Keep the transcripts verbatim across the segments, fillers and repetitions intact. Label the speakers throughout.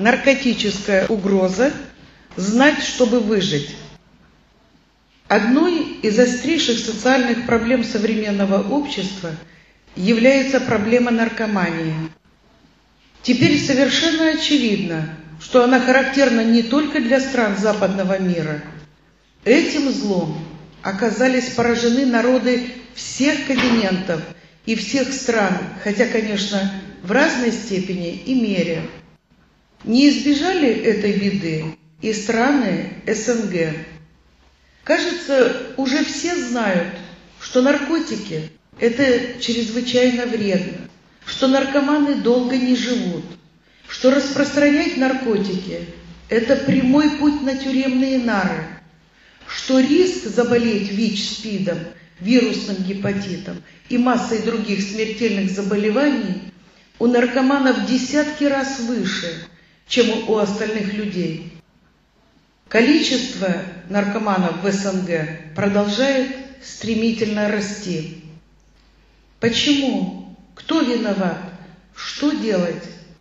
Speaker 1: Наркотическая угроза. Знать, чтобы выжить. Одной из острейших социальных проблем современного общества является проблема наркомании. Теперь совершенно очевидно, что она характерна не только для стран западного мира. Этим злом оказались поражены народы всех континентов и всех стран, хотя, конечно, в разной степени и мере. Не избежали этой беды и страны эс эн гэ. Кажется, уже все знают, что наркотики – это чрезвычайно вредно, что наркоманы долго не живут, что распространять наркотики – это прямой путь на тюремные нары, что риск заболеть ВИЧ-СПИДом, вирусным гепатитом и массой других смертельных заболеваний у наркоманов в десятки раз выше, чем у остальных людей. Количество наркоманов в эс эн гэ продолжает стремительно расти. Почему? Кто виноват? Что делать?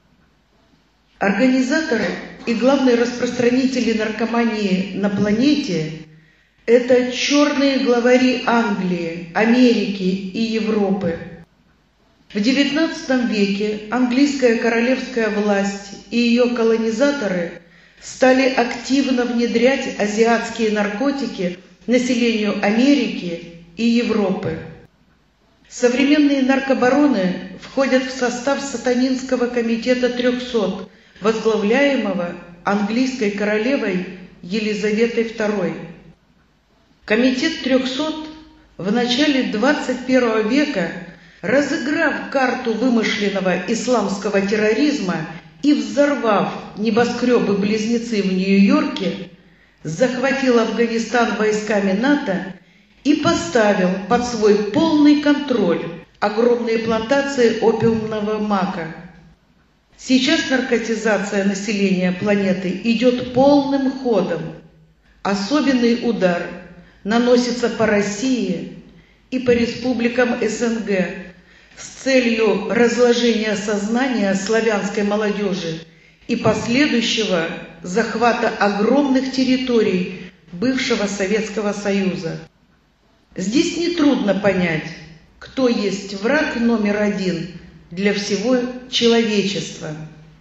Speaker 1: Организаторы и главные распространители наркомании на планете – это черные главари Англии, Америки и Европы. В девятнадцатом веке английская королевская власть и ее колонизаторы стали активно внедрять азиатские наркотики населению Америки и Европы. Современные наркобароны входят в состав сатанинского комитета трехсот, возглавляемого английской королевой Елизаветой второй. Комитет трехсот в начале двадцать первого века, разыграв карту вымышленного исламского терроризма и взорвав небоскребы-близнецы в Нью-Йорке, захватил Афганистан войсками НАТО и поставил под свой полный контроль огромные плантации опиумного мака. Сейчас наркотизация населения планеты идет полным ходом. Особенный удар наносится по России и по республикам эс эн гэ с целью разложения сознания славянской молодежи и последующего захвата огромных территорий бывшего Советского Союза. Здесь нетрудно понять, кто есть враг номер один для всего человечества.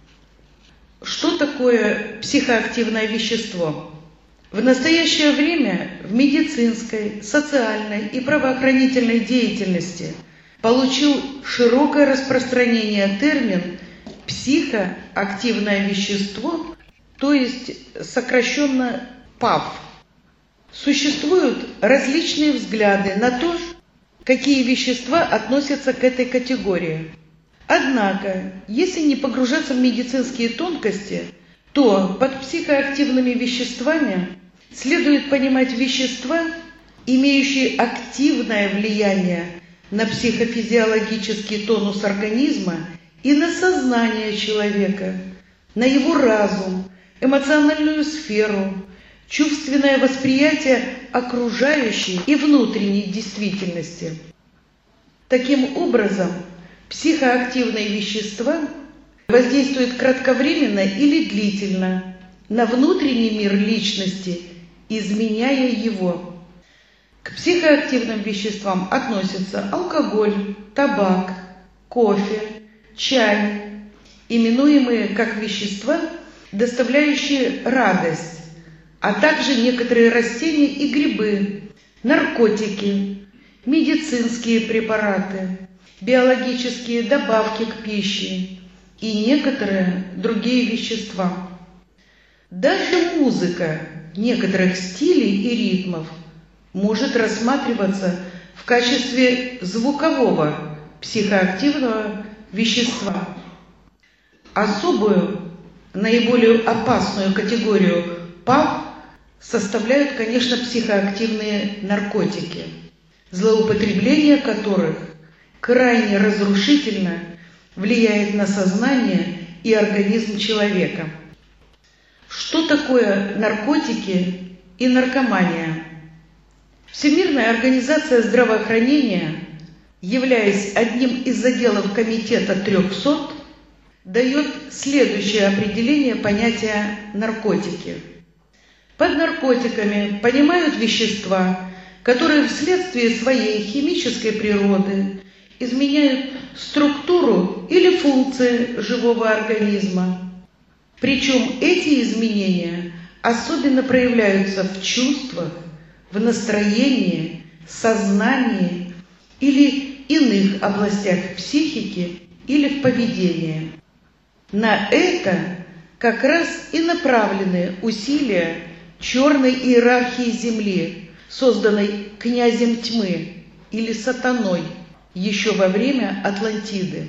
Speaker 1: Что такое психоактивное вещество? В настоящее время в медицинской, социальной и правоохранительной деятельности получил широкое распространение термин «психоактивное вещество», то есть сокращенно ПАВ. Существуют различные взгляды на то, какие вещества относятся к этой категории. Однако, если не погружаться в медицинские тонкости, то под психоактивными веществами следует понимать вещества, имеющие активное влияние на психофизиологический тонус организма и на сознание человека, на его разум, эмоциональную сферу, чувственное восприятие окружающей и внутренней действительности. Таким образом, психоактивные вещества воздействуют кратковременно или длительно на внутренний мир личности, изменяя его. К психоактивным веществам относятся алкоголь, табак, кофе, чай, именуемые как вещества, доставляющие радость, а также некоторые растения и грибы, наркотики, медицинские препараты, биологические добавки к пище и некоторые другие вещества. Даже музыка некоторых стилей и ритмов может рассматриваться в качестве звукового психоактивного вещества. Особую, наиболее опасную категорию ПАВ составляют, конечно, психоактивные наркотики, злоупотребление которых крайне разрушительно влияет на сознание и организм человека. Что такое наркотики и наркомания? Всемирная организация здравоохранения, являясь одним из отделов комитета трехсот, дает следующее определение понятия наркотики. Под наркотиками понимают вещества, которые вследствие своей химической природы изменяют структуру или функции живого организма. Причем эти изменения особенно проявляются в чувствах, в настроении, сознании или иных областях психики или в поведении. На это как раз и направлены усилия черной иерархии Земли, созданной князем тьмы или сатаной еще во время Атлантиды.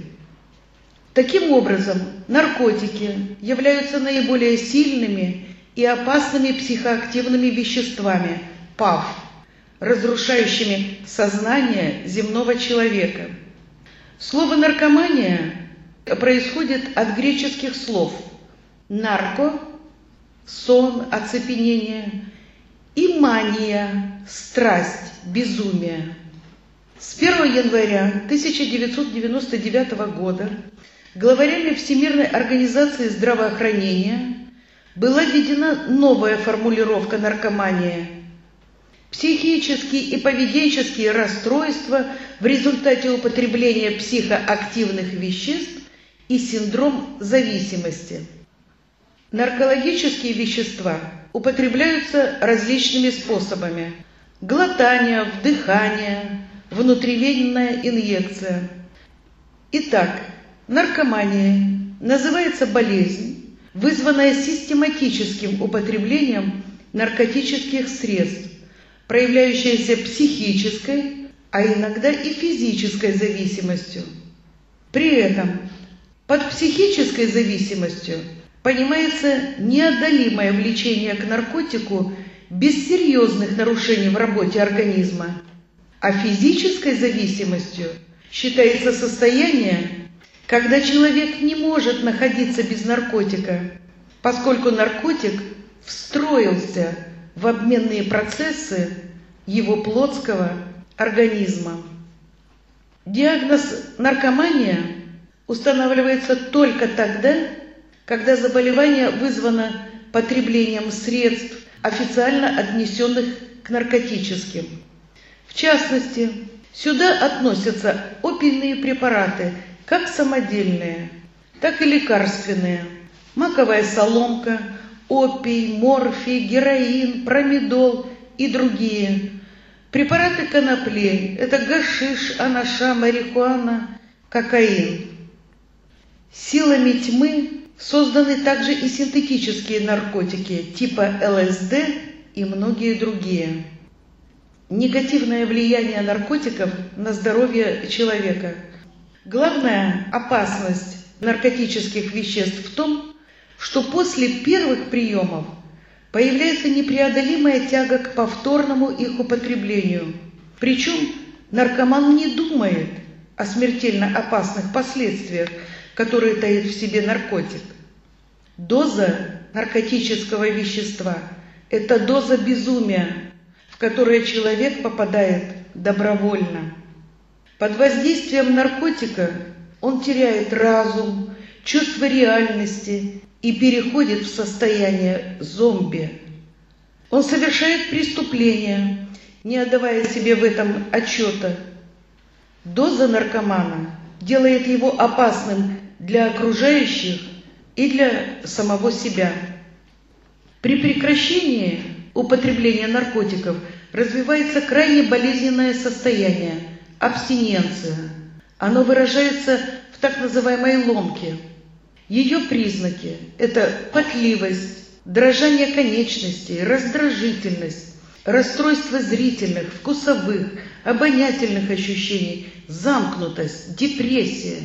Speaker 1: Таким образом, наркотики являются наиболее сильными и опасными психоактивными веществами ПАВ, разрушающими сознание земного человека. Слово «наркомания» происходит от греческих слов «нарко» – сон, оцепенение, и «мания» – страсть, безумие. С первого января тысяча девятьсот девяносто девятого года главарями Всемирной организации здравоохранения была введена новая формулировка наркомания – психические и поведенческие расстройства в результате употребления психоактивных веществ и синдром зависимости. Наркологические вещества употребляются различными способами – глотание, вдыхание, внутривенная инъекция. Итак, наркомания называется болезнь, вызванная систематическим употреблением наркотических средств, проявляющаяся психической, а иногда и физической зависимостью. При этом под психической зависимостью понимается неодолимое влечение к наркотику без серьезных нарушений в работе организма, а физической зависимостью считается состояние, когда человек не может находиться без наркотика, поскольку наркотик встроился в обменные процессы его плотского организма. Диагноз наркомания устанавливается только тогда, когда заболевание вызвано потреблением средств, официально отнесенных к наркотическим. В частности, сюда относятся опийные препараты, как самодельные, так и лекарственные, маковая соломка, опий, морфий, героин, промедол и другие. Препараты конопли – это гашиш, анаша, марихуана, кокаин. Силами тьмы созданы также и синтетические наркотики типа ЛСД и многие другие. Негативное влияние наркотиков на здоровье человека. Главная опасность наркотических веществ в том, что после первых приемов появляется непреодолимая тяга к повторному их употреблению. Причем наркоман не думает о смертельно опасных последствиях, которые таит в себе наркотик. Доза наркотического вещества – это доза безумия, в которое человек попадает добровольно. Под воздействием наркотика он теряет разум, чувство реальности и переходит в состояние зомби. Он совершает преступления, не отдавая себе в этом отчета. Доза наркомана делает его опасным для окружающих и для самого себя. При прекращении употребления наркотиков развивается крайне болезненное состояние – абстиненция. Оно выражается в так называемой ломке. Ее признаки – это потливость, дрожание конечностей, раздражительность, расстройство зрительных, вкусовых, обонятельных ощущений, замкнутость, депрессия.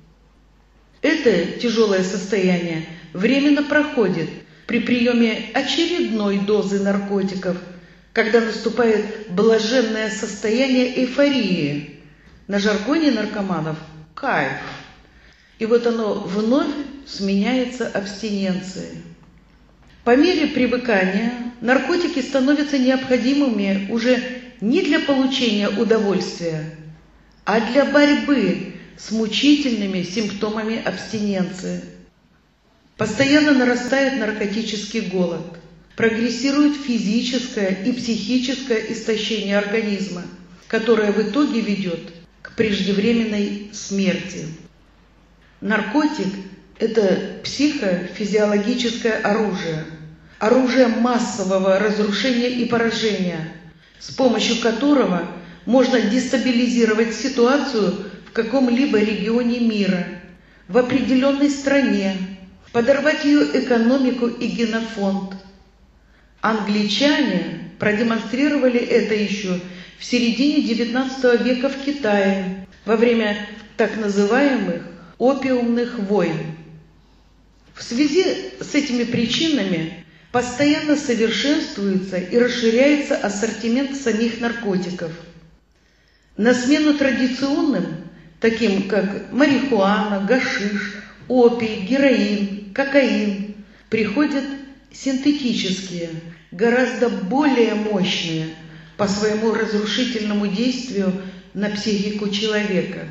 Speaker 1: Это тяжелое состояние временно проходит при приеме очередной дозы наркотиков, когда наступает блаженное состояние эйфории, на жаргоне наркоманов – кайф. И вот оно вновь сменяется абстиненцией. По мере привыкания наркотики становятся необходимыми уже не для получения удовольствия, а для борьбы с мучительными симптомами абстиненции. Постоянно нарастает наркотический голод, прогрессирует физическое и психическое истощение организма, которое в итоге ведет к преждевременной смерти. Наркотик – это психофизиологическое оружие, оружие массового разрушения и поражения, с помощью которого можно дестабилизировать ситуацию в каком-либо регионе мира, в определенной стране, подорвать ее экономику и генофонд. Англичане продемонстрировали это еще в середине девятнадцатого века в Китае во время так называемых опиумных войн. В связи с этими причинами постоянно совершенствуется и расширяется ассортимент самих наркотиков. На смену традиционным, таким как марихуана, гашиш, опий, героин, кокаин, приходят синтетические, гораздо более мощные по своему разрушительному действию на психику человека.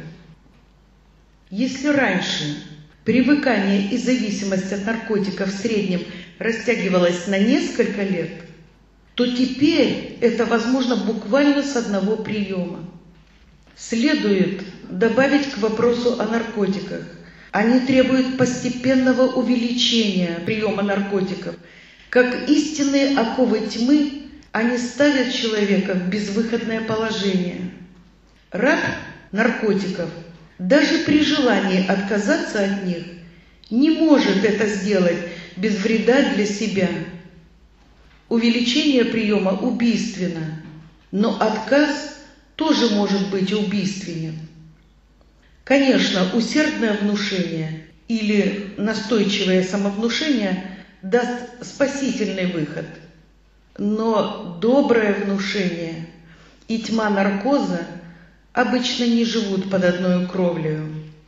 Speaker 1: Если раньше привыкание и зависимость от наркотиков в среднем растягивалось на несколько лет, то теперь это возможно буквально с одного приема. Следует добавить к вопросу о наркотиках. Они требуют постепенного увеличения приема наркотиков. Как истинные оковы тьмы, они ставят человека в безвыходное положение. Раб наркотиков, даже при желании отказаться от них, не может это сделать без вреда для себя. Увеличение приема убийственно, но отказ тоже может быть убийственен. Конечно, усердное внушение или настойчивое самовнушение даст спасительный выход, но доброе внушение и тьма наркоза обычно не живут под одной кровлей.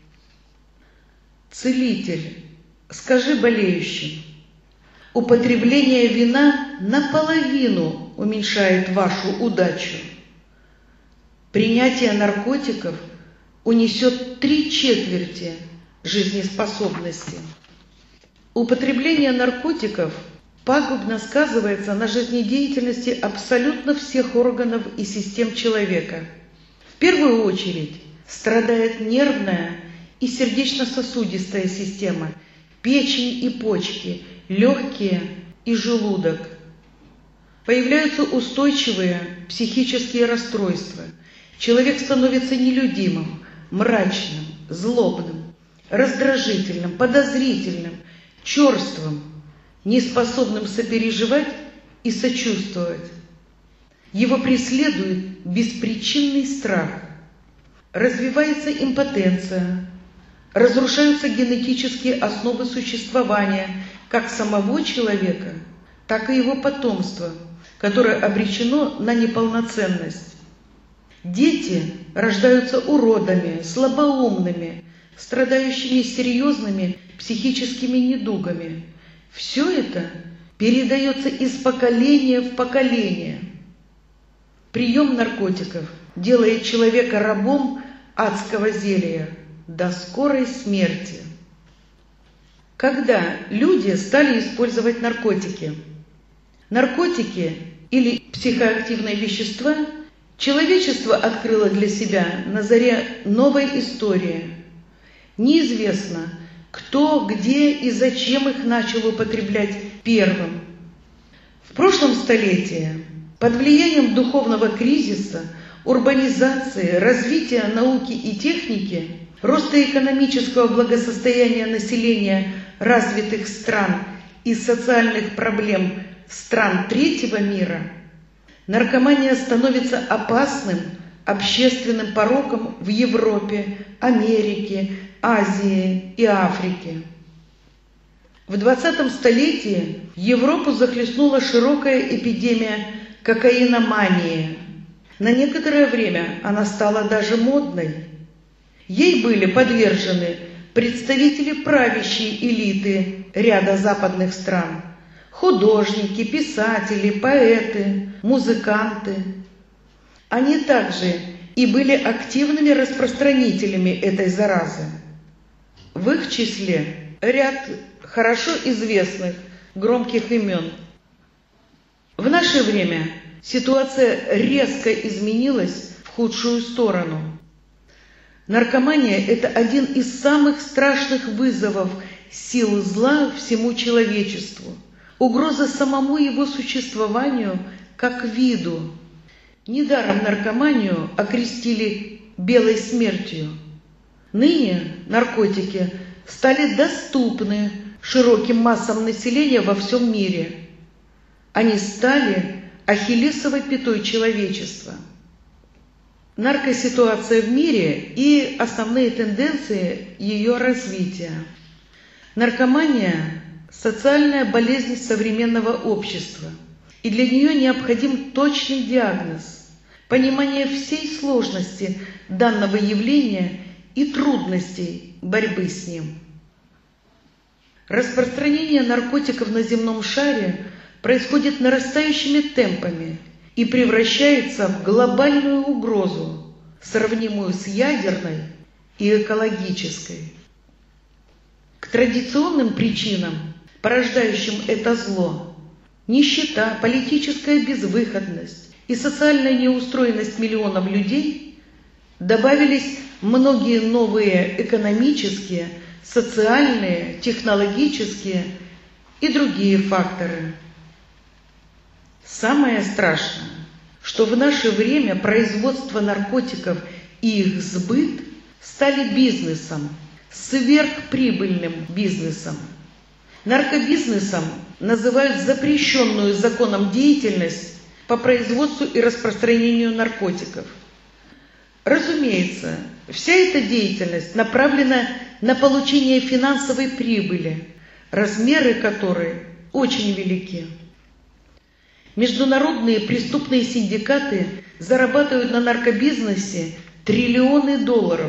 Speaker 1: Целитель, скажи болеющим, употребление вина наполовину уменьшает вашу удачу. Принятие наркотиков унесет три четверти жизнеспособности. Употребление наркотиков пагубно сказывается на жизнедеятельности абсолютно всех органов и систем человека. В первую очередь страдает нервная и сердечно-сосудистая система, печень и почки, легкие и желудок. Появляются устойчивые психические расстройства. Человек становится нелюдимым, мрачным, злобным, раздражительным, подозрительным, черствым, неспособным сопереживать и сочувствовать. Его преследует беспричинный страх. Развивается импотенция, разрушаются генетические основы существования как самого человека, так и его потомства, которое обречено на неполноценность. Дети рождаются уродами, слабоумными, страдающими серьезными психическими недугами. Все это передается из поколения в поколение. Прием наркотиков делает человека рабом адского зелья до скорой смерти. Когда люди стали использовать наркотики? Наркотики или психоактивные вещества человечество открыло для себя на заре новой истории. Неизвестно, кто, где и зачем их начал употреблять первым. В прошлом столетии под влиянием духовного кризиса, урбанизации, развития науки и техники, роста экономического благосостояния населения развитых стран и социальных проблем стран третьего мира, наркомания становится опасным общественным пороком в Европе, Америке, Азии и Африке. В двадцатом столетии Европу захлестнула широкая эпидемия кокаиномании. На некоторое время она стала даже модной. Ей были подвержены представители правящей элиты ряда западных стран, художники, писатели, поэты, музыканты. Они также и были активными распространителями этой заразы. В их числе ряд хорошо известных громких имен. В наше время ситуация резко изменилась в худшую сторону. Наркомания – это один из самых страшных вызовов сил зла всему человечеству, угроза самому его существованию как виду. Недаром наркоманию окрестили белой смертью. Ныне наркотики стали доступны широким массам населения во всем мире. Они стали ахиллесовой пятой человечества. Наркоситуация в мире и основные тенденции ее развития. Наркомания – социальная болезнь современного общества, и для нее необходим точный диагноз, понимание всей сложности данного явления и трудностей борьбы с ним. Распространение наркотиков на земном шаре происходит нарастающими темпами и превращается в глобальную угрозу, сравнимую с ядерной и экологической. К традиционным причинам, порождающим это зло, нищета, политическая безвыходность и социальная неустроенность миллионов людей, добавились многие новые экономические, социальные, технологические и другие факторы. Самое страшное, что в наше время производство наркотиков и их сбыт стали бизнесом, сверхприбыльным бизнесом. Наркобизнесом называют запрещенную законом деятельность по производству и распространению наркотиков. Разумеется, вся эта деятельность направлена на получение финансовой прибыли, размеры которой очень велики. Международные преступные синдикаты зарабатывают на наркобизнесе триллионы долларов.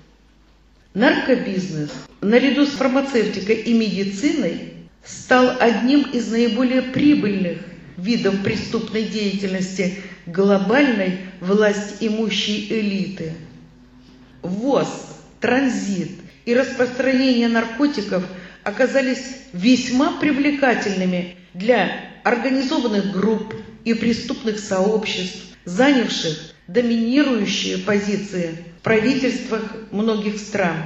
Speaker 1: Наркобизнес, наряду с фармацевтикой и медициной, стал одним из наиболее прибыльных видов преступной деятельности глобальной властимущей элиты. Ввоз, транзит и распространение наркотиков оказались весьма привлекательными для организованных групп и преступных сообществ, занявших доминирующие позиции в правительствах многих стран.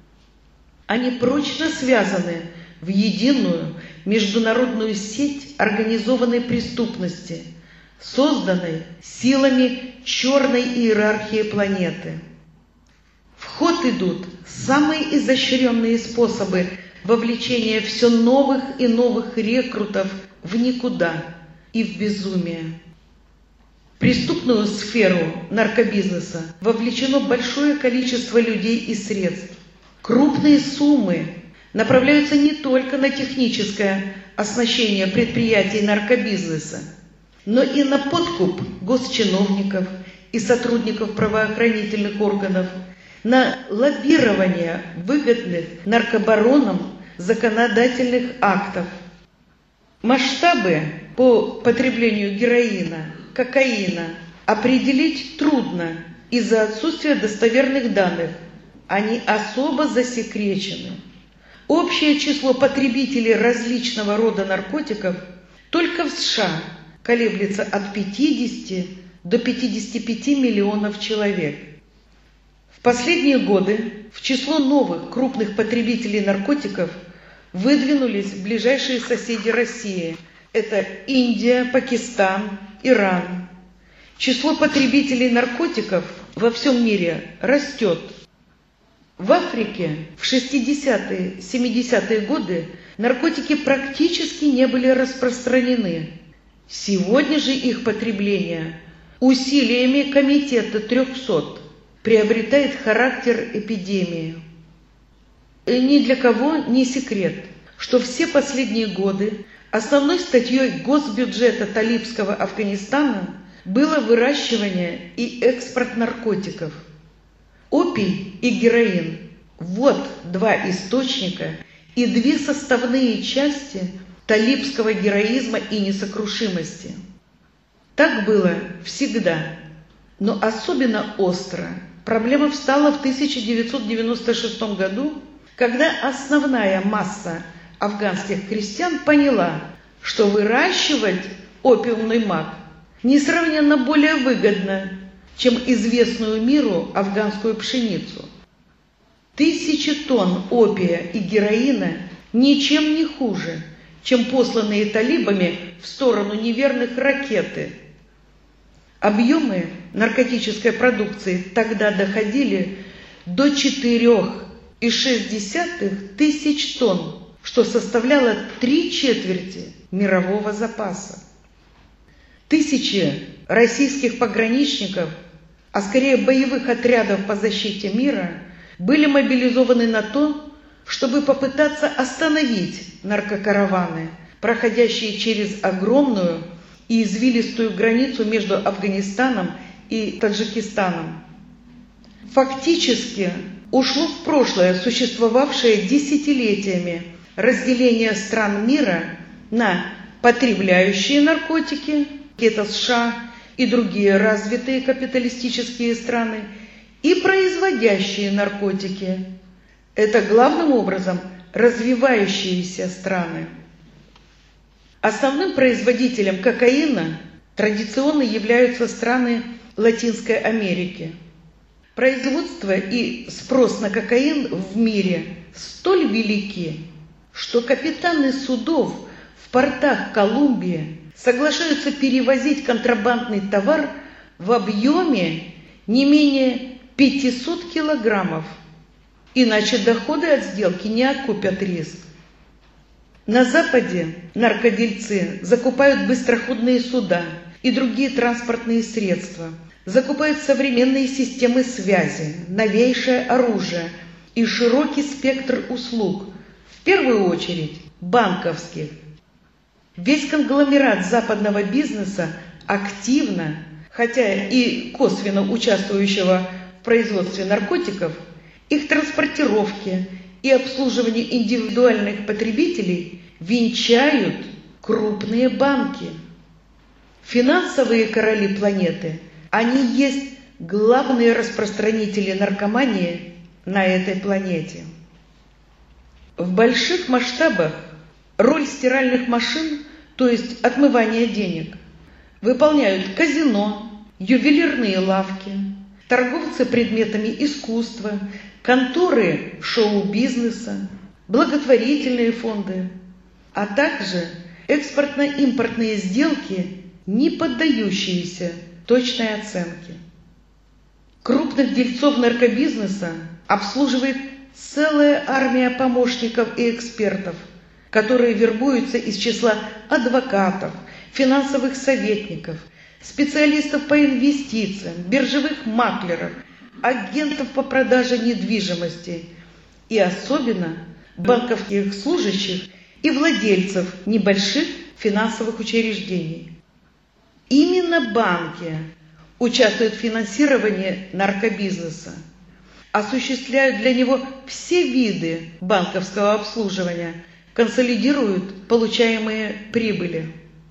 Speaker 1: Они прочно связаны в единую международную сеть организованной преступности, созданной силами черной иерархии планеты. В ход идут самые изощренные способы вовлечения все новых и новых рекрутов в никуда и в безумие. В преступную сферу наркобизнеса вовлечено большое количество людей и средств. Крупные суммы направляются не только на техническое оснащение предприятий наркобизнеса, но и на подкуп госчиновников и сотрудников правоохранительных органов, на лоббирование выгодных наркобаронам законодательных актов. Масштабы по потреблению героина, кокаина определить трудно из-за отсутствия достоверных данных. Они особо засекречены. Общее число потребителей различного рода наркотиков только в США колеблется от пятидесяти до пятидесяти пяти миллионов человек. В последние годы в число новых крупных потребителей наркотиков выдвинулись ближайшие соседи России. Это Индия, Пакистан, Иран. Число потребителей наркотиков во всем мире растет. В Африке в шестидесятые-семидесятые годы наркотики практически не были распространены. Сегодня же их потребление усилиями комитета трехсот приобретает характер эпидемии. И ни для кого не секрет, что все последние годы основной статьей госбюджета талибского Афганистана было выращивание и экспорт наркотиков. Опий и героин – вот два источника и две составные части талибского героизма и несокрушимости. Так было всегда. Но особенно остро проблема встала в тысяча девятьсот девяносто шестом году, когда основная масса афганских крестьян поняла, что выращивать опиумный мак несравненно более выгодно, чем известную миру афганскую пшеницу. Тысячи тонн опия и героина ничем не хуже, чем посланные талибами в сторону неверных ракеты. Объемы наркотической продукции тогда доходили до четырёх и шесть десятых тысяч тонн, что составляло три четверти мирового запаса. Тысячи российских пограничников, а скорее боевых отрядов по защите мира, были мобилизованы на то, чтобы попытаться остановить наркокараваны, проходящие через огромную и извилистую границу между Афганистаном и Таджикистаном. Фактически ушло в прошлое существовавшее десятилетиями разделение стран мира на потребляющие наркотики, это США и другие развитые капиталистические страны, и производящие наркотики, это главным образом развивающиеся страны. Основным производителем кокаина традиционно являются страны Латинской Америки. Производство и спрос на кокаин в мире столь велики, что капитаны судов в портах Колумбии соглашаются перевозить контрабандный товар в объеме не менее пятисот килограммов, иначе доходы от сделки не окупят риск. На Западе наркодельцы закупают быстроходные суда и другие транспортные средства, закупают современные системы связи, новейшее оружие и широкий спектр услуг, в первую очередь банковских. Весь конгломерат западного бизнеса активно, хотя и косвенно участвующего в производстве наркотиков, их транспортировке и обслуживании индивидуальных потребителей венчают крупные банки. Финансовые короли планеты, они есть главные распространители наркомании на этой планете. В больших масштабах роль стиральных машин, то есть отмывания денег, выполняют казино, ювелирные лавки, торговцы предметами искусства, конторы шоу-бизнеса, благотворительные фонды, а также экспортно-импортные сделки, не поддающиеся точной оценке. Крупных дельцов наркобизнеса обслуживает целая армия помощников и экспертов, которые вербуются из числа адвокатов, финансовых советников, специалистов по инвестициям, биржевых маклеров, агентов по продаже недвижимости и особенно банковских служащих и владельцев небольших финансовых учреждений. Именно банки участвуют в финансировании наркобизнеса, осуществляют для него все виды банковского обслуживания, консолидируют получаемые прибыли.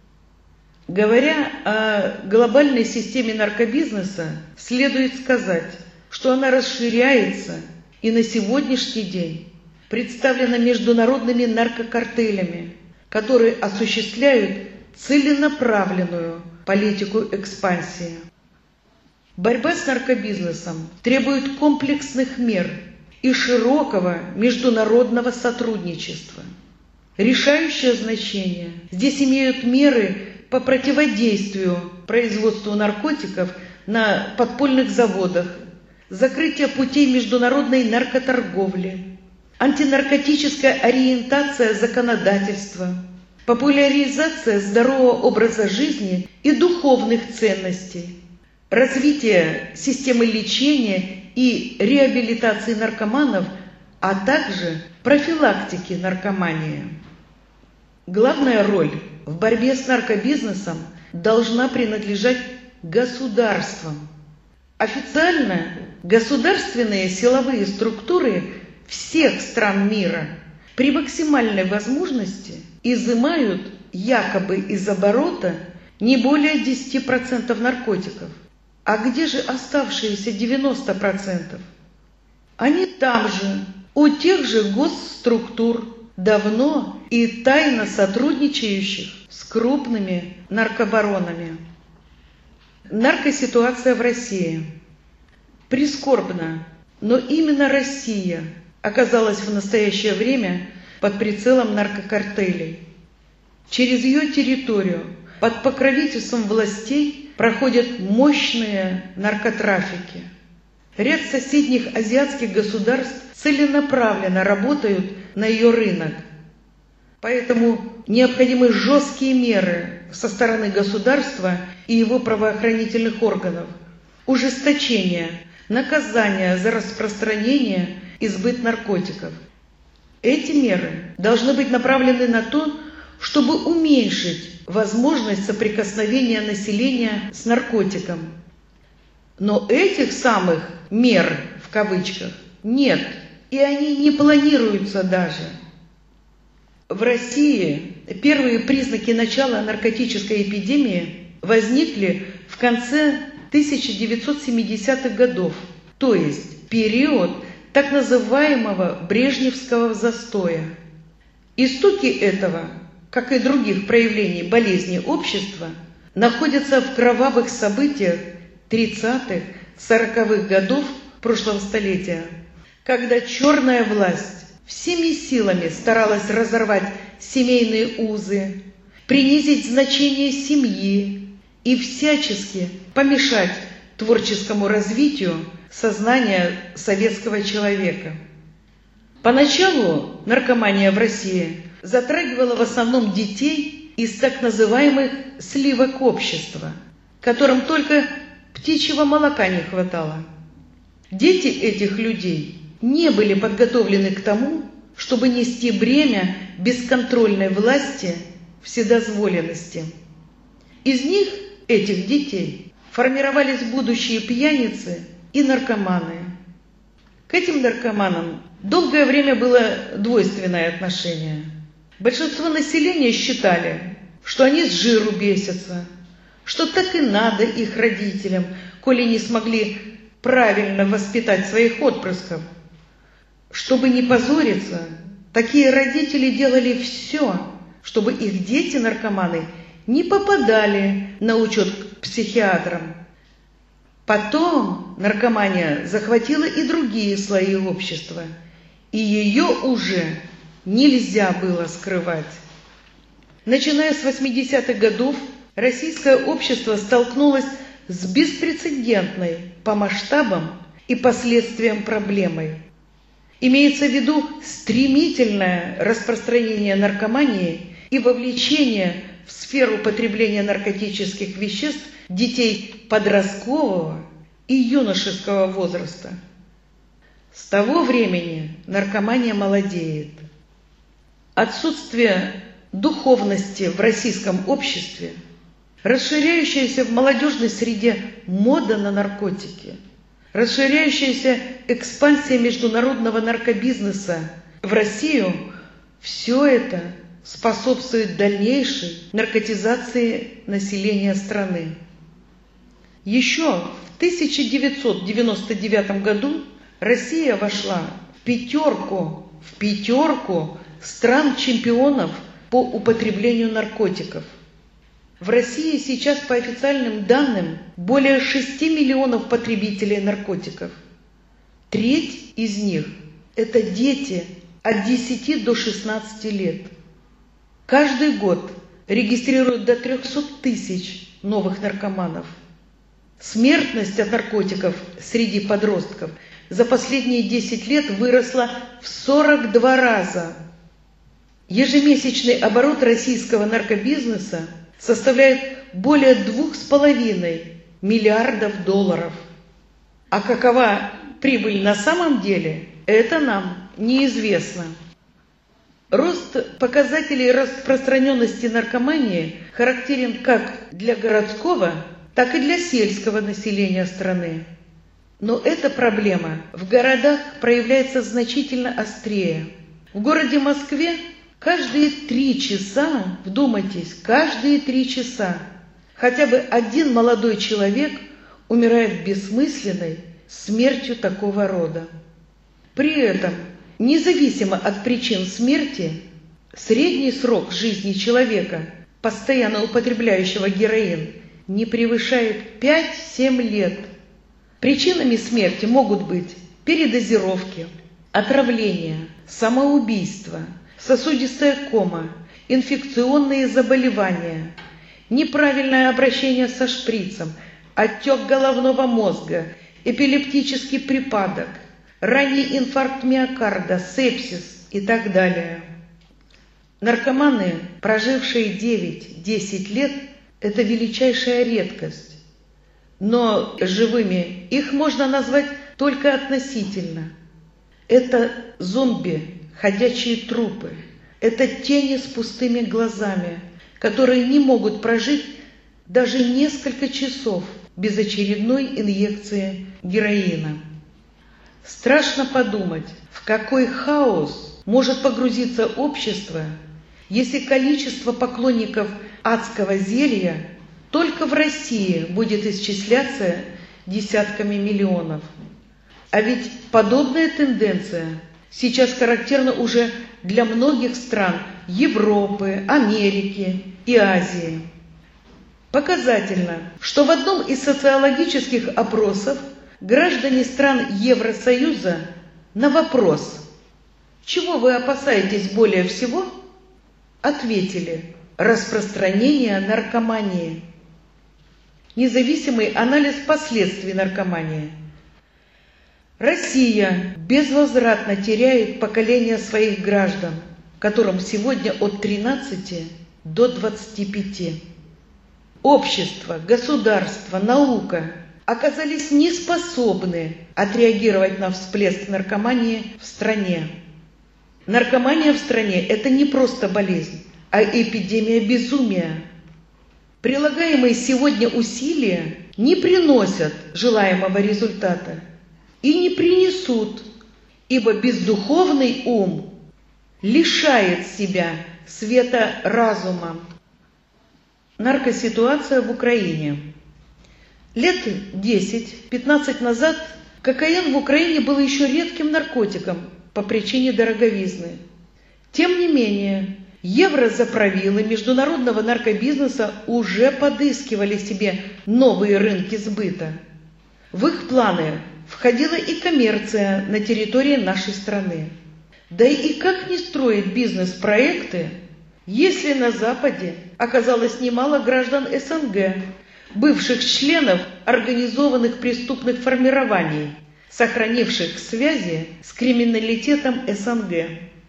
Speaker 1: Говоря о глобальной системе наркобизнеса, следует сказать, что она расширяется и на сегодняшний день представлена международными наркокартелями, которые осуществляют целенаправленную политику экспансии. Борьба с наркобизнесом требует комплексных мер и широкого международного сотрудничества. Решающее значение здесь имеют меры по противодействию производству наркотиков на подпольных заводах, закрытие путей международной наркоторговли, антинаркотическая ориентация законодательства, популяризация здорового образа жизни и духовных ценностей, развитие системы лечения и реабилитации наркоманов, а также профилактики наркомании. Главная роль в борьбе с наркобизнесом должна принадлежать государствам. Официально государственные силовые структуры всех стран мира при максимальной возможности изымают якобы из оборота не более десяти процентов наркотиков, А где же оставшиеся девяносто процентов? Они там же, у тех же госструктур, давно и тайно сотрудничающих с крупными наркобаронами. Наркоситуация в России. Прискорбно, но именно Россия оказалась в настоящее время под прицелом наркокартелей. Через ее территорию, под покровительством властей, проходят мощные наркотрафики. Ряд соседних азиатских государств целенаправленно работают на ее рынок. Поэтому необходимы жесткие меры со стороны государства и его правоохранительных органов, ужесточение, наказание за распространение и сбыт наркотиков. Эти меры должны быть направлены на то, чтобы уменьшить возможность соприкосновения населения с наркотиком. Но этих самых «мер» в кавычках нет, и они не планируются даже. В России первые признаки начала наркотической эпидемии возникли в конце тысяча девятьсот семидесятых годов, то есть период так называемого брежневского застоя. Истоки этого, как и других проявлений болезни общества, находятся в кровавых событиях тридцатых-сороковых годов прошлого столетия, когда черная власть всеми силами старалась разорвать семейные узы, принизить значение семьи и всячески помешать творческому развитию сознания советского человека. Поначалу наркомания в России затрагивала в основном детей из так называемых сливок общества, которым только птичьего молока не хватало. Дети этих людей не были подготовлены к тому, чтобы нести бремя бесконтрольной власти, вседозволенности. Из них, этих детей, формировались будущие пьяницы и наркоманы. К этим наркоманам долгое время было двойственное отношение. Большинство населения считали, что они с жиру бесятся, что так и надо их родителям, коли не смогли правильно воспитать своих отпрысков. Чтобы не позориться, такие родители делали все, чтобы их дети-наркоманы не попадали на учет к психиатрам. Потом наркомания захватила и другие слои общества, и ее уже нельзя было скрывать. Начиная с восьмидесятых годов, российское общество столкнулось с беспрецедентной по масштабам и последствиям проблемой. Имеется в виду стремительное распространение наркомании и вовлечение в сферу потребления наркотических веществ детей подросткового и юношеского возраста. С того времени наркомания молодеет. Отсутствие духовности в российском обществе, расширяющаяся в молодежной среде мода на наркотики, расширяющаяся экспансия международного наркобизнеса в Россию – все это способствует дальнейшей наркотизации населения страны. Еще в тысяча девятьсот девяносто девятом году Россия вошла в пятерку, в пятерку стран-чемпионов по употреблению наркотиков. В России сейчас, по официальным данным, более шести миллионов потребителей наркотиков. Треть из них – это дети от десяти до шестнадцати лет. Каждый год регистрируют до трехсот тысяч новых наркоманов. Смертность от наркотиков среди подростков за последние десять лет выросла в сорок два раза. Ежемесячный оборот российского наркобизнеса составляет более двух с половиной миллиардов долларов. А какова прибыль на самом деле, это нам неизвестно. Рост показателей распространенности наркомании характерен как для городского, так и для сельского населения страны. Но эта проблема в городах проявляется значительно острее. В городе Москве каждые три часа, вдумайтесь, каждые три часа хотя бы один молодой человек умирает бессмысленной смертью такого рода. При этом, независимо от причин смерти, средний срок жизни человека, постоянно употребляющего героин, не превышает пять-семь лет. Причинами смерти могут быть передозировки, отравление, самоубийство, сосудистая кома, инфекционные заболевания, неправильное обращение со шприцем, отек головного мозга, эпилептический припадок, ранний инфаркт миокарда, сепсис и так далее. Наркоманы, прожившие девять-десять лет, это величайшая редкость. Но живыми их можно назвать только относительно. Это зомби, ходячие трупы. Это тени с пустыми глазами, которые не могут прожить даже несколько часов без очередной инъекции героина. Страшно подумать, в какой хаос может погрузиться общество, если количество поклонников адского зелья только в России будет исчисляться десятками миллионов. А ведь подобная тенденция сейчас характерна уже для многих стран Европы, Америки и Азии. Показательно, что в одном из социологических опросов граждане стран Евросоюза на вопрос «Чего вы опасаетесь более всего?» ответили «Распространение наркомании». Независимый анализ последствий наркомании. Россия безвозвратно теряет поколение своих граждан, которым сегодня от тринадцати до двадцати пяти. Общество, государство, наука оказались неспособны отреагировать на всплеск наркомании в стране. Наркомания в стране – это не просто болезнь, а эпидемия безумия. Прилагаемые сегодня усилия не приносят желаемого результата и не принесут, ибо бездуховный ум лишает себя света разума. Наркоситуация в Украине. Лет десять-пятнадцать назад кокаин в Украине был еще редким наркотиком по причине дороговизны. Тем не менее, еврозаправилы международного наркобизнеса уже подыскивали себе новые рынки сбыта. В их планы входила и коммерция на территории нашей страны. Да и как не строить бизнес-проекты, если на Западе оказалось немало граждан СНГ, бывших членов организованных преступных формирований, сохранивших связи с криминалитетом СНГ.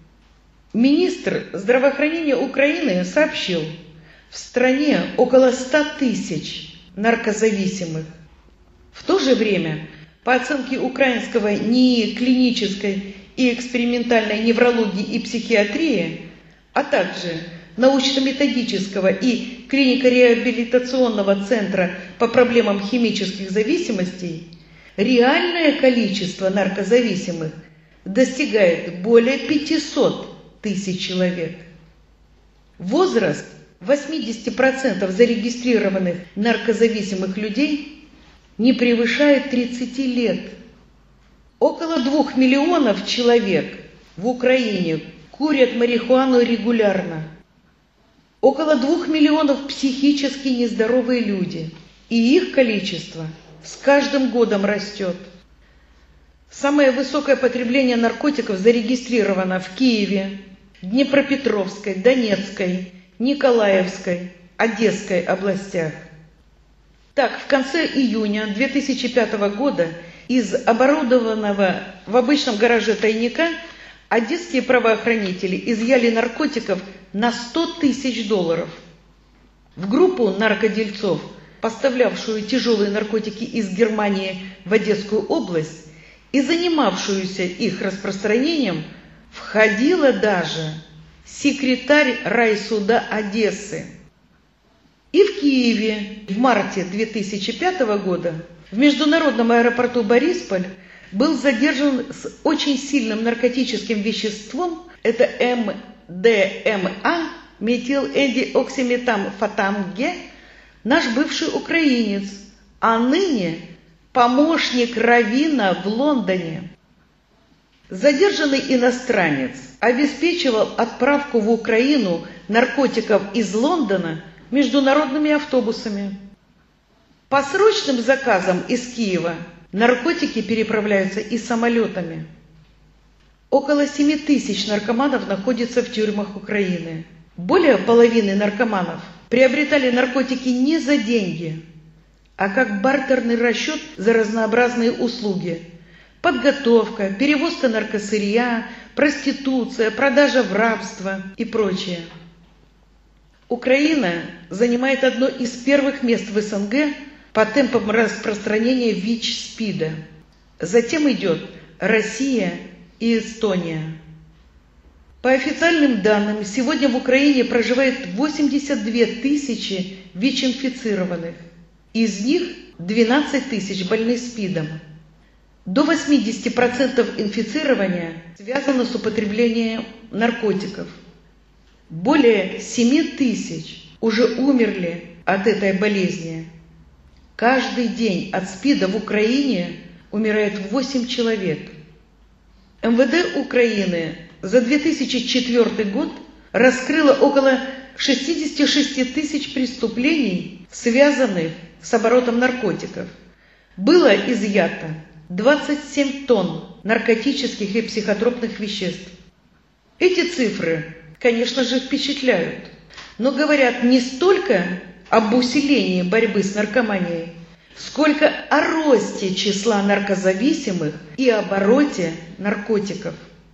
Speaker 1: Министр здравоохранения Украины сообщил, в стране около ста тысяч наркозависимых. В то же время, по оценке украинского НИИ клинической и экспериментальной неврологии и психиатрии, а также научно-методического и клинико-реабилитационного центра по проблемам химических зависимостей, реальное количество наркозависимых достигает более пятисот тысяч человек. Возраст восемьдесят процентов зарегистрированных наркозависимых людей не превышает тридцати лет. Около двух миллионов человек в Украине курят марихуану регулярно. Около двух миллионов психически нездоровые люди, и их количество с каждым годом растет. Самое высокое потребление наркотиков зарегистрировано в Киеве, Днепропетровской, Донецкой, Николаевской, Одесской областях. Так, в конце июня две тысячи пятого года из оборудованного в обычном гараже тайника одесские правоохранители изъяли наркотиков на сто тысяч долларов. В группу наркодельцов, поставлявшую тяжелые наркотики из Германии в Одесскую область и занимавшуюся их распространением, входила даже секретарь райсуда Одессы. И в Киеве в марте две тысячи пятого года в международном аэропорту Борисполь был задержан с очень сильным наркотическим веществом, это эм дэ эм а, метилэдиоксиметамфетамин, наш бывший украинец, а ныне помощник раввина в Лондоне. Задержанный иностранец обеспечивал отправку в Украину наркотиков из Лондона международными автобусами. По срочным заказам из Киева наркотики переправляются и самолетами. Около семи тысяч наркоманов находятся в тюрьмах Украины. Более половины наркоманов приобретали наркотики не за деньги, а как бартерный расчет за разнообразные услуги. Подготовка, перевозка наркосырья, проституция, продажа в рабство и прочее. Украина занимает одно из первых мест в СНГ по темпам распространения ВИЧ-СПИДа. Затем идет Россия и Эстония. По официальным данным, сегодня в Украине проживает восемьдесят две тысячи ВИЧ-инфицированных. Из них двенадцать тысяч больны СПИДом. До восьмидесяти процентов инфицирования связано с употреблением наркотиков. Более семи тысяч уже умерли от этой болезни. Каждый день от СПИДа в Украине умирает восемь человек. эм вэ дэ Украины за две тысячи четвёртый год раскрыло около шестидесяти шести тысяч преступлений, связанных с оборотом наркотиков. Было изъято двадцать семь тонн наркотических и психотропных веществ. Эти цифры, конечно же, впечатляют, но говорят не столько об усилении борьбы с наркоманией, сколько о росте числа наркозависимых и обороте наркотиков.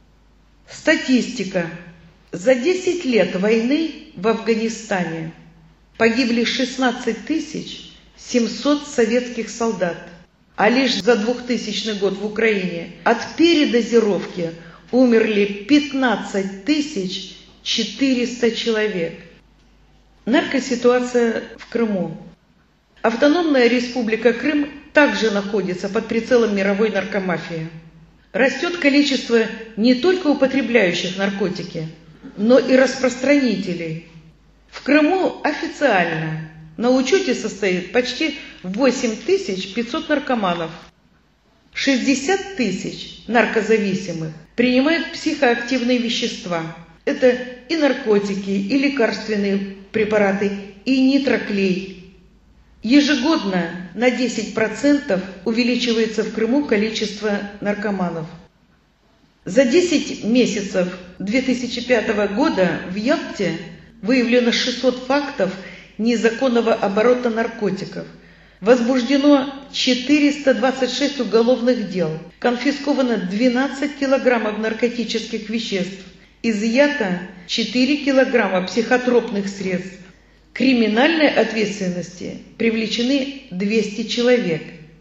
Speaker 1: Статистика. За десять лет войны в Афганистане погибли шестнадцать тысяч семьсот советских солдат, а лишь за двухтысячный год в Украине от передозировки умерли пятнадцать тысяч четыреста человек. Наркоситуация в Крыму. Автономная республика Крым также находится под прицелом мировой наркомафии. Растет количество не только употребляющих наркотики, но и распространителей. В Крыму официально на учете состоит почти восемь тысяч пятьсот наркоманов. шестьдесят тысяч наркозависимых принимают психоактивные вещества. Это и наркотики, и лекарственные препараты, и нитроклей. Ежегодно на десять процентов увеличивается в Крыму количество наркоманов. За десять месяцев две тысячи пятого года в Ялте выявлено шестьсот фактов незаконного оборота наркотиков. Возбуждено четыреста двадцать шесть уголовных дел, конфисковано двенадцать килограммов наркотических веществ, изъято четыре килограмма психотропных средств. К криминальной ответственности привлечены двести человек.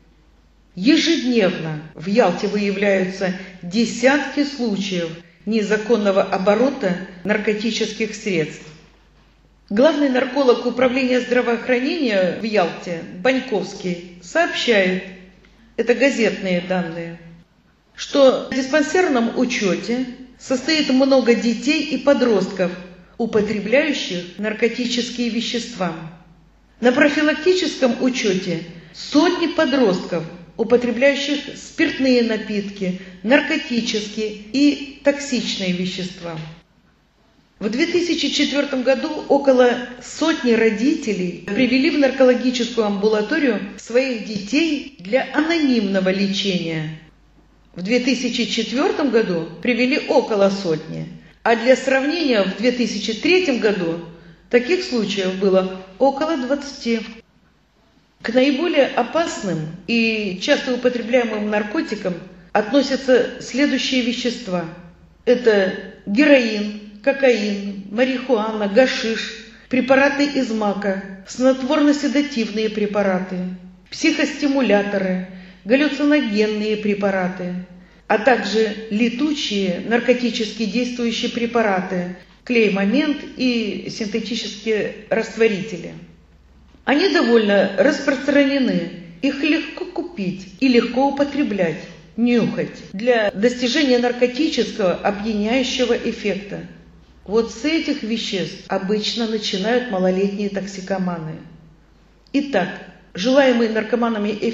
Speaker 1: Ежедневно в Ялте выявляются десятки случаев незаконного оборота наркотических средств. Главный нарколог Управления здравоохранения в Ялте Баньковский сообщает, это газетные данные, что в диспансерном учете состоит много детей и подростков, употребляющих наркотические вещества. На профилактическом учете сотни подростков, употребляющих спиртные напитки, наркотические и токсичные вещества. В две тысячи четвёртом году около сотни родителей привели в наркологическую амбулаторию своих детей для анонимного лечения. В две тысячи четвёртом году привели около сотни, а для сравнения в две тысячи третьем году таких случаев было около двадцати. К наиболее опасным и часто употребляемым наркотикам относятся следующие вещества. Это героин, кокаин, марихуана, гашиш, препараты из мака, снотворно-седативные препараты, психостимуляторы, галлюциногенные препараты, а также летучие наркотически действующие препараты, клей-момент и синтетические растворители. Они довольно распространены, их легко купить и легко употреблять, нюхать для достижения наркотического опьяняющего эффекта. Вот с этих веществ обычно начинают малолетние токсикоманы. Итак, желаемый наркоманами эффект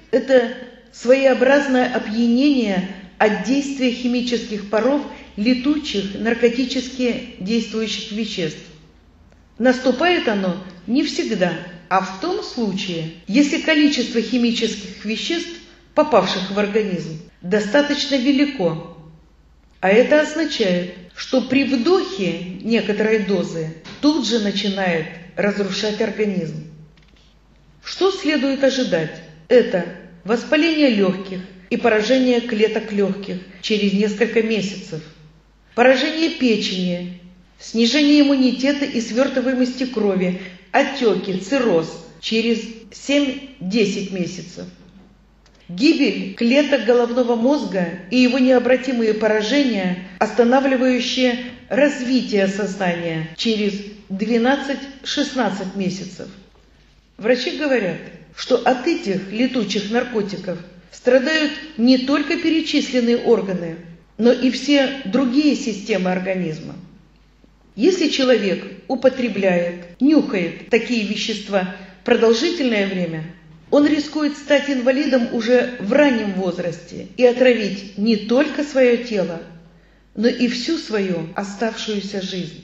Speaker 1: – это своеобразное опьянение от действия химических паров летучих наркотически действующих веществ. Наступает оно не всегда, а в том случае, если количество химических веществ, попавших в организм, достаточно велико. А это означает, что при вдохе некоторой дозы тут же начинает разрушать организм. Что следует ожидать? Это воспаление легких и поражение клеток легких через несколько месяцев, поражение печени, снижение иммунитета и свертываемости крови, отеки, цирроз через семь-десять месяцев, гибель клеток головного мозга и его необратимые поражения, останавливающие развитие сознания через двенадцать-шестнадцать месяцев. Врачи говорят, что от этих летучих наркотиков страдают не только перечисленные органы, но и все другие системы организма. Если человек употребляет, нюхает такие вещества продолжительное время, он рискует стать инвалидом уже в раннем возрасте и отравить не только свое тело, но и всю свою оставшуюся жизнь.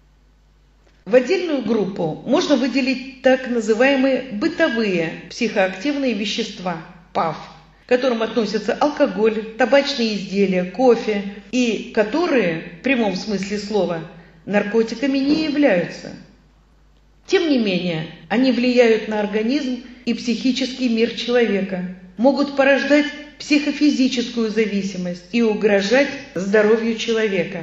Speaker 1: В отдельную группу можно выделить так называемые бытовые психоактивные вещества, ПАВ, к которым относятся алкоголь, табачные изделия, кофе, и которые, в прямом смысле слова, наркотиками не являются. Тем не менее, они влияют на организм и психический мир человека, могут порождать психофизическую зависимость и угрожать здоровью человека.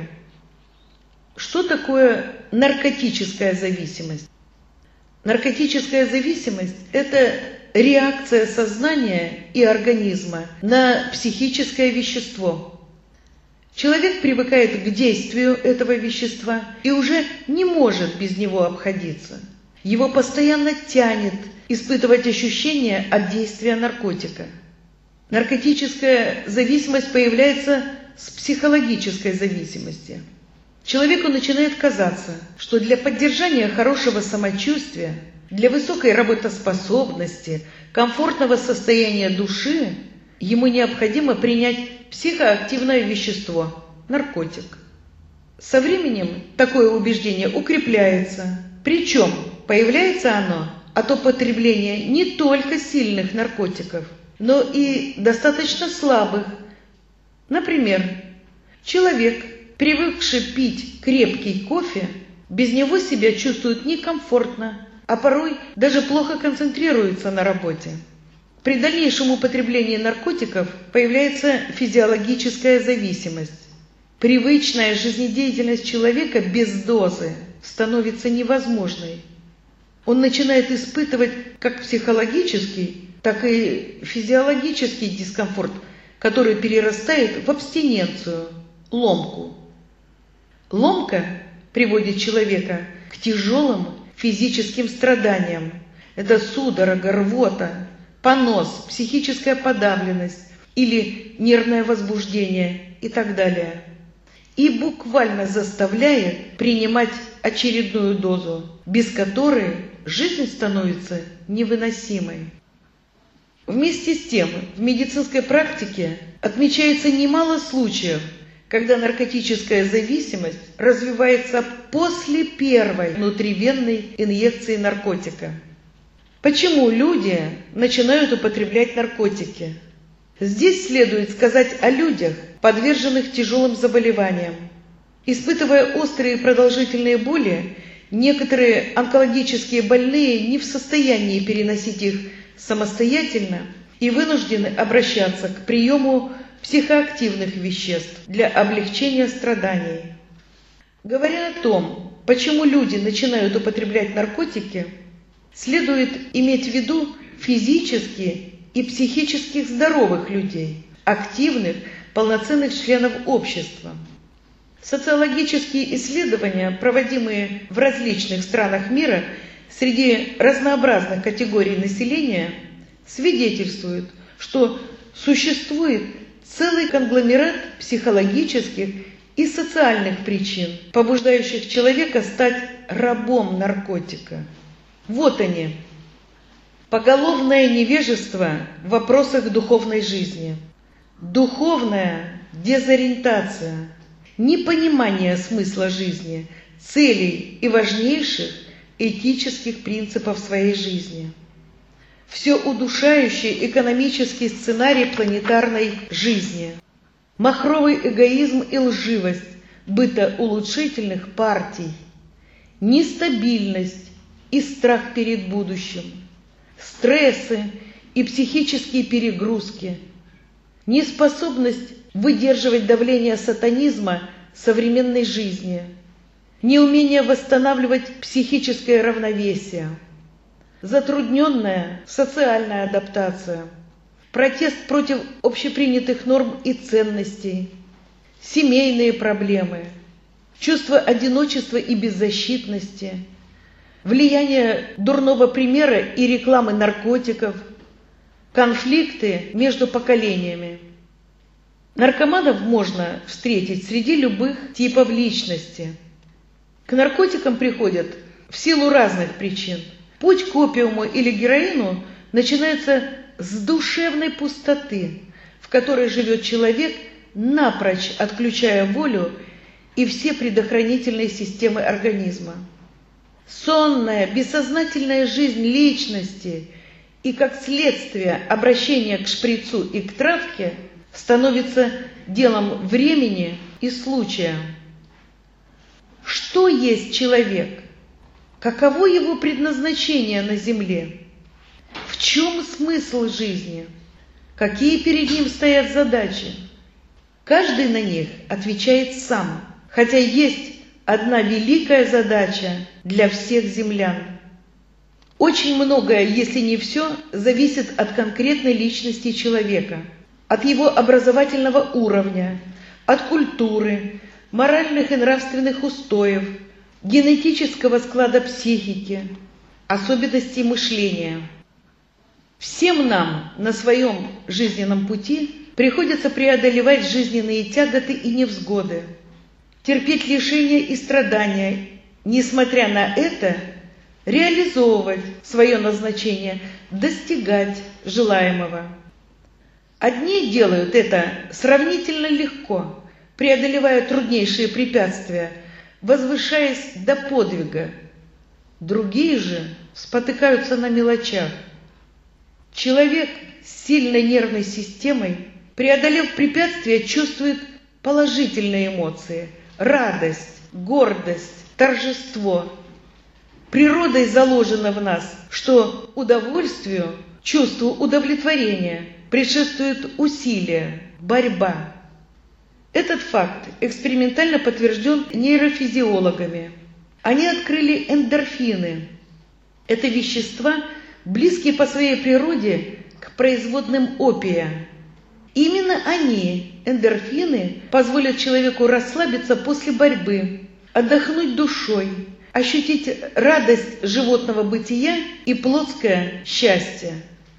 Speaker 1: Что такое наркотическая зависимость? Наркотическая зависимость – это реакция сознания и организма на психическое вещество. Человек привыкает к действию этого вещества и уже не может без него обходиться. Его постоянно тянет испытывать ощущения от действия наркотика. Наркотическая зависимость появляется с психологической зависимости. Человеку начинает казаться, что для поддержания хорошего самочувствия, для высокой работоспособности, комфортного состояния души ему необходимо принять психоактивное вещество – наркотик. Со временем такое убеждение укрепляется, причем появляется оно от употребления не только сильных наркотиков, но и достаточно слабых. Например, человек, привыкший пить крепкий кофе, без него себя чувствует некомфортно, а порой даже плохо концентрируется на работе. При дальнейшем употреблении наркотиков появляется физиологическая зависимость. Привычная жизнедеятельность человека без дозы становится невозможной. Он начинает испытывать как психологический, так и физиологический дискомфорт, который перерастает в абстиненцию, ломку. Ломка приводит человека к тяжелым физическим страданиям. Это судорога, рвота, понос, психическая подавленность или нервное возбуждение и так далее. И буквально заставляет принимать очередную дозу, без которой жизнь становится невыносимой. Вместе с тем, в медицинской практике отмечается немало случаев, когда наркотическая зависимость развивается после первой внутривенной инъекции наркотика. Почему люди начинают употреблять наркотики? Здесь следует сказать о людях, подверженных тяжелым заболеваниям. Испытывая острые и продолжительные боли, некоторые онкологические больные не в состоянии переносить их самостоятельно и вынуждены обращаться к приему психоактивных веществ для облегчения страданий. Говоря о том, почему люди начинают употреблять наркотики, следует иметь в виду физически и психически здоровых людей, активных, полноценных членов общества. Социологические исследования, проводимые в различных странах мира среди разнообразных категорий населения, свидетельствуют, что существует целый конгломерат психологических и социальных причин, побуждающих человека стать рабом наркотика. Вот они. Поголовное невежество в вопросах духовной жизни, духовная дезориентация, непонимание смысла жизни, целей и важнейших этических принципов своей жизни. Все удушающий экономический сценарий планетарной жизни, махровый эгоизм и лживость бытоулучшительных партий, нестабильность и страх перед будущим, стрессы и психические перегрузки, неспособность выдерживать давление сатанизма современной жизни, неумение восстанавливать психическое равновесие, затрудненная социальная адаптация, протест против общепринятых норм и ценностей, семейные проблемы, чувство одиночества и беззащитности, влияние дурного примера и рекламы наркотиков, конфликты между поколениями. Наркоманов можно встретить среди любых типов личности. К наркотикам приходят в силу разных причин. Путь к опиуму или героину начинается с душевной пустоты, в которой живет человек, напрочь отключая волю и все предохранительные системы организма. Сонная, бессознательная жизнь личности и, как следствие, обращение к шприцу и к травке становится делом времени и случая. Что есть человек? Каково его предназначение на земле? В чем смысл жизни? Какие перед ним стоят задачи? Каждый на них отвечает сам, хотя есть одна великая задача для всех землян. Очень многое, если не все, зависит от конкретной личности человека, от его образовательного уровня, от культуры, моральных и нравственных устоев, генетического склада психики, особенностей мышления. Всем нам на своем жизненном пути приходится преодолевать жизненные тяготы и невзгоды, терпеть лишения и страдания, несмотря на это, реализовывать свое назначение, достигать желаемого. Одни делают это сравнительно легко, преодолевая труднейшие препятствия, возвышаясь до подвига. Другие же спотыкаются на мелочах. Человек с сильной нервной системой, преодолев препятствия, чувствует положительные эмоции – радость, гордость, торжество. Природой заложено в нас, что удовольствию, чувству удовлетворения предшествует усилие, борьба. Этот факт экспериментально подтвержден нейрофизиологами. Они открыли эндорфины. Это вещества, близкие по своей природе к производным опия. Именно они, эндорфины, позволят человеку расслабиться после борьбы, отдохнуть душой, ощутить радость животного бытия и плотское счастье.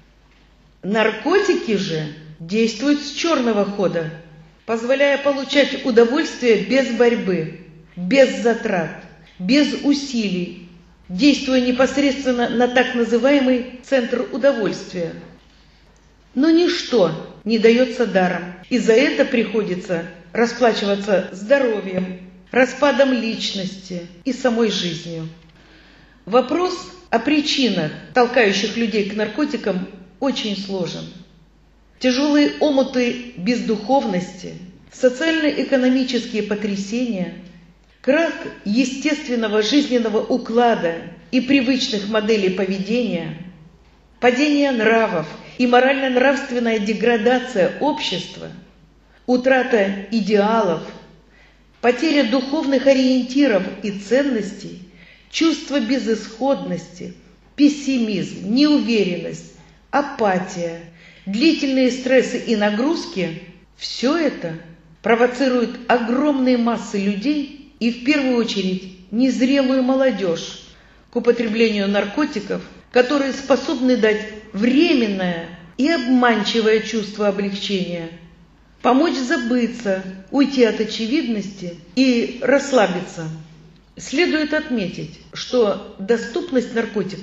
Speaker 1: Наркотики же действуют с черного хода, позволяя получать удовольствие без борьбы, без затрат, без усилий, действуя непосредственно на так называемый центр удовольствия. Но ничто не дается даром, и за это приходится расплачиваться здоровьем, распадом личности и самой жизнью. Вопрос о причинах, толкающих людей к наркотикам, очень сложен. Тяжелые омуты бездуховности, социально-экономические потрясения, крах естественного жизненного уклада и привычных моделей поведения, падение нравов и морально-нравственная деградация общества, утрата идеалов, потеря духовных ориентиров и ценностей, чувство безысходности, пессимизм, неуверенность, апатия, длительные стрессы и нагрузки – все это провоцирует огромные массы людей и в первую очередь незрелую молодежь к употреблению наркотиков, которые способны дать временное и обманчивое чувство облегчения, помочь забыться, уйти от очевидности и расслабиться. Следует отметить, что доступность наркотиков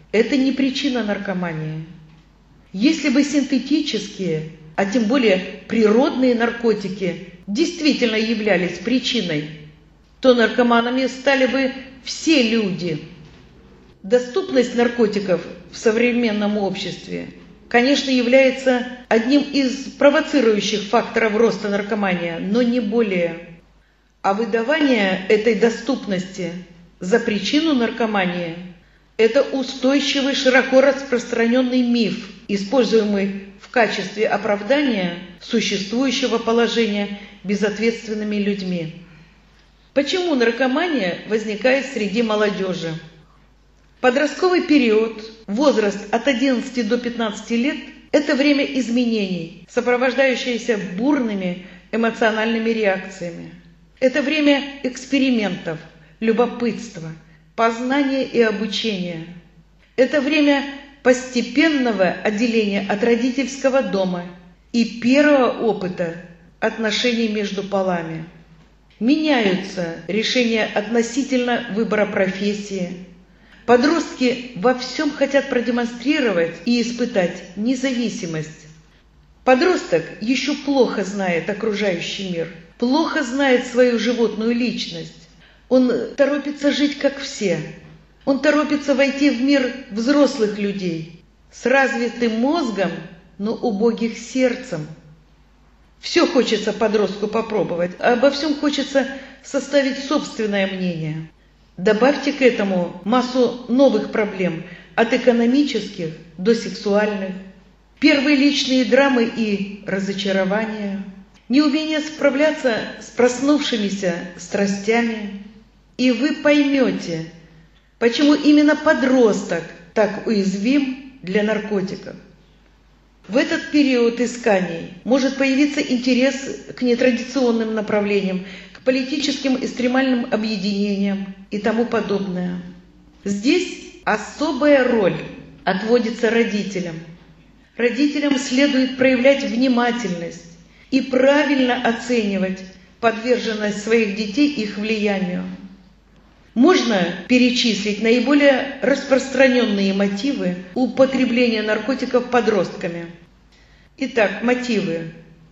Speaker 1: – это не причина наркомании. Если бы синтетические, а тем более природные наркотики действительно являлись причиной, то наркоманами стали бы все люди. Доступность наркотиков в современном обществе, конечно, является одним из провоцирующих факторов роста наркомании, но не более. А выдавание этой доступности за причину наркомании – это устойчивый, широко распространенный миф, используемый в качестве оправдания существующего положения безответственными людьми. Почему наркомания возникает среди молодежи? Подростковый период, возраст от одиннадцати до пятнадцати лет – это время изменений, сопровождающееся бурными эмоциональными реакциями. Это время экспериментов, любопытства, познания и обучения. Это время постепенного отделения от родительского дома и первого опыта отношений между полами. Меняются решения относительно выбора профессии. Подростки во всем хотят продемонстрировать и испытать независимость. Подросток еще плохо знает окружающий мир, плохо знает свою животную личность. Он торопится жить, как все. Он торопится войти в мир взрослых людей с развитым мозгом, но убогих сердцем. Все хочется подростку попробовать, а обо всем хочется составить собственное мнение. Добавьте к этому массу новых проблем, от экономических до сексуальных, первые личные драмы и разочарования, неумение справляться с проснувшимися страстями. И вы поймете, почему именно подросток так уязвим для наркотиков. В этот период исканий может появиться интерес к нетрадиционным направлениям, к политическим экстремальным объединениям и тому подобное. Здесь особая роль отводится родителям. Родителям следует проявлять внимательность и правильно оценивать подверженность своих детей их влиянию. Можно перечислить наиболее распространенные мотивы употребления наркотиков подростками. Итак, мотивы.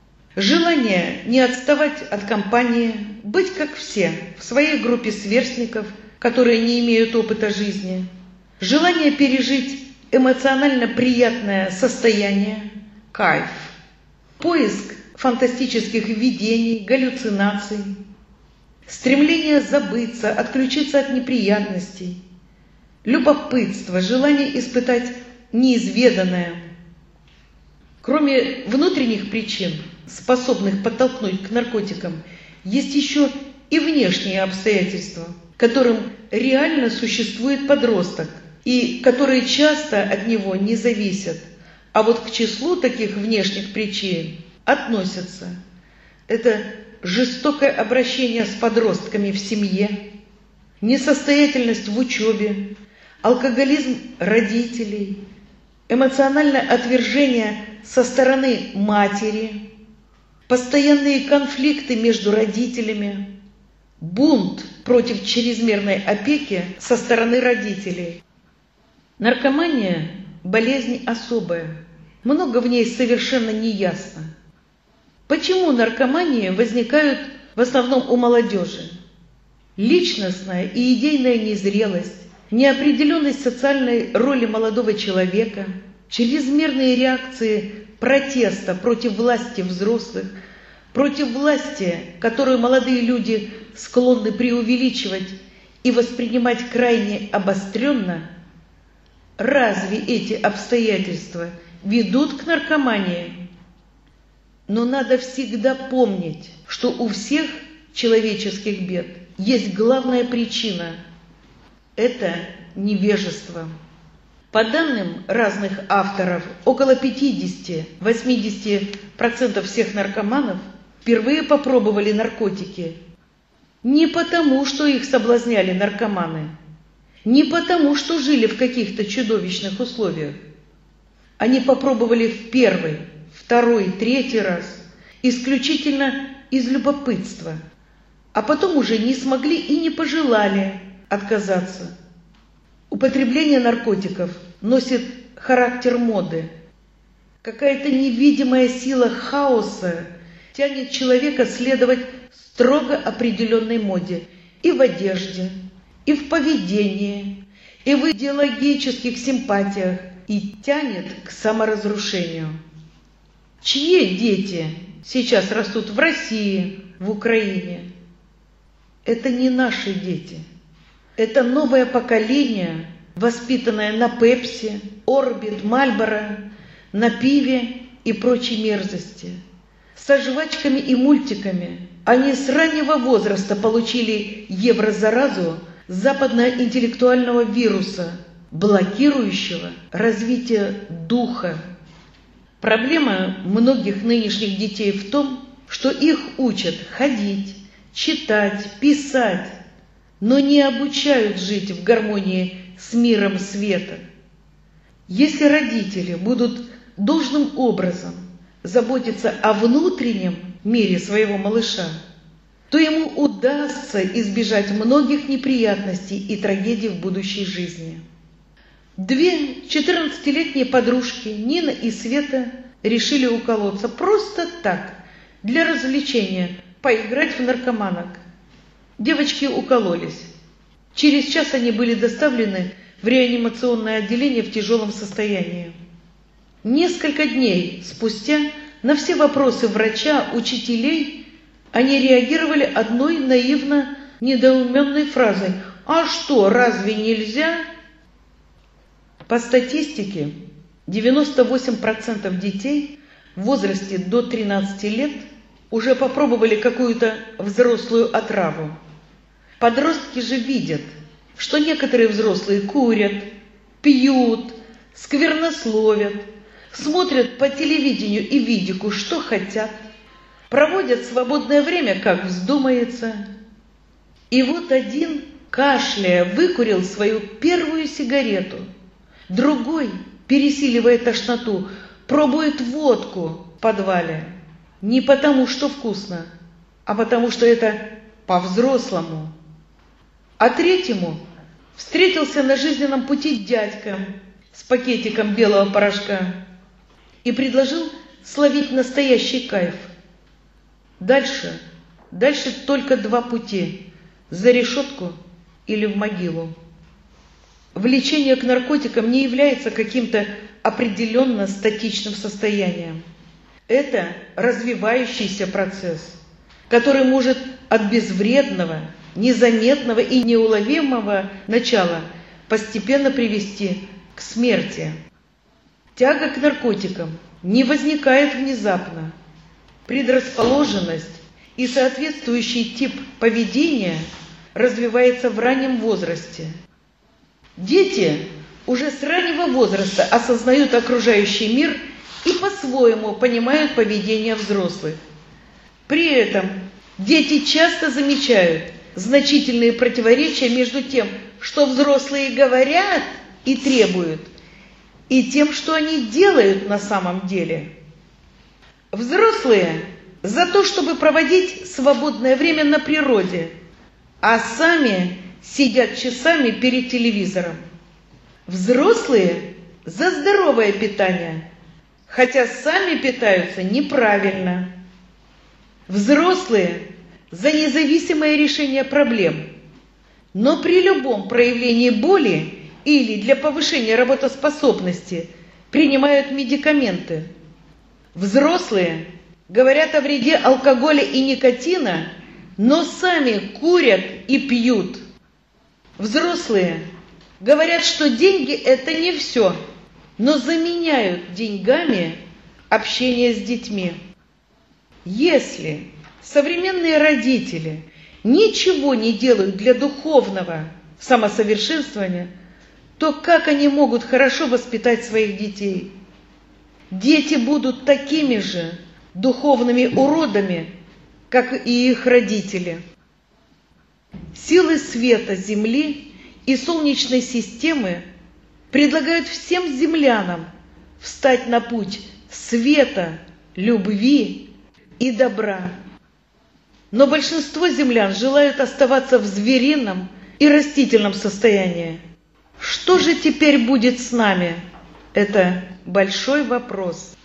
Speaker 1: Желание не отставать от компании, быть как все, в своей группе сверстников, которые не имеют опыта жизни. Желание пережить эмоционально приятное состояние, кайф. Поиск фантастических видений, галлюцинаций. Стремление забыться, отключиться от неприятностей, любопытство, желание испытать неизведанное. Кроме внутренних причин, способных подтолкнуть к наркотикам, есть еще и внешние обстоятельства, которым реально существует подросток и которые часто от него не зависят. А вот к числу таких внешних причин относятся это жестокое обращение с подростками в семье, несостоятельность в учебе, алкоголизм родителей, эмоциональное отвержение со стороны матери, постоянные конфликты между родителями, бунт против чрезмерной опеки со стороны родителей. Наркомания – болезнь особая, много в ней совершенно неясно. Почему наркомании возникают в основном у молодежи? Личностная и идейная незрелость, неопределенность социальной роли молодого человека, чрезмерные реакции протеста против власти взрослых, против власти, которую молодые люди склонны преувеличивать и воспринимать крайне обостренно. Разве эти обстоятельства ведут к наркомании? Но надо всегда помнить, что у всех человеческих бед есть главная причина – это невежество. По данным разных авторов, около пятьдесят-восемьдесят процентов всех наркоманов впервые попробовали наркотики не потому, что их соблазняли наркоманы, не потому, что жили в каких-то чудовищных условиях. Они попробовали в первый, второй, третий раз, исключительно из любопытства, а потом уже не смогли и не пожелали отказаться. Употребление наркотиков носит характер моды. Какая-то невидимая сила хаоса тянет человека следовать строго определенной моде и в одежде, и в поведении, и в идеологических симпатиях, и тянет к саморазрушению. Чьи дети сейчас растут в России, в Украине? Это не наши дети. Это новое поколение, воспитанное на Пепси, Орбит, Мальборо, на пиве и прочей мерзости. Со жвачками и мультиками они с раннего возраста получили еврозаразу западно-интеллектуального вируса, блокирующего развитие духа. Проблема многих нынешних детей в том, что их учат ходить, читать, писать, но не обучают жить в гармонии с миром света. Если родители будут должным образом заботиться о внутреннем мире своего малыша, то ему удастся избежать многих неприятностей и трагедий в будущей жизни. Две четырнадцатилетние подружки, Нина и Света, решили уколоться просто так, для развлечения, поиграть в наркоманок. Девочки укололись. Через час они были доставлены в реанимационное отделение в тяжелом состоянии. Несколько дней спустя на все вопросы врача, учителей, они реагировали одной наивно недоуменной фразой: «А что, разве нельзя?» По статистике, девяносто восемь процентов детей в возрасте до тринадцати лет уже попробовали какую-то взрослую отраву. Подростки же видят, что некоторые взрослые курят, пьют, сквернословят, смотрят по телевидению и видику, что хотят, проводят свободное время, как вздумается. И вот один, кашляя, выкурил свою первую сигарету, другой, пересиливая тошноту, пробует водку в подвале. Не потому, что вкусно, а потому, что это по-взрослому. А третьему встретился на жизненном пути дядька с пакетиком белого порошка и предложил словить настоящий кайф. Дальше, дальше только два пути – за решетку или в могилу. Влечение к наркотикам не является каким-то определенно статичным состоянием. Это развивающийся процесс, который может от безвредного, незаметного и неуловимого начала постепенно привести к смерти. Тяга к наркотикам не возникает внезапно. Предрасположенность и соответствующий тип поведения развивается в раннем возрасте. Дети уже с раннего возраста осознают окружающий мир и по-своему понимают поведение взрослых. При этом дети часто замечают значительные противоречия между тем, что взрослые говорят и требуют, и тем, что они делают на самом деле. Взрослые за то, чтобы проводить свободное время на природе, а сами сидят часами перед телевизором. Взрослые за здоровое питание, хотя сами питаются неправильно. Взрослые за независимое решение проблем, но при любом проявлении боли или для повышения работоспособности принимают медикаменты. Взрослые говорят о вреде алкоголя и никотина, но сами курят и пьют. Взрослые говорят, что деньги – это не все, но заменяют деньгами общение с детьми. Если современные родители ничего не делают для духовного самосовершенствования, то как они могут хорошо воспитать своих детей? Дети будут такими же духовными уродами, как и их родители. Силы света Земли и Солнечной системы предлагают всем землянам встать на путь света, любви и добра. Но большинство землян желают оставаться в зверином и растительном состоянии. Что же теперь будет с нами? Это большой вопрос.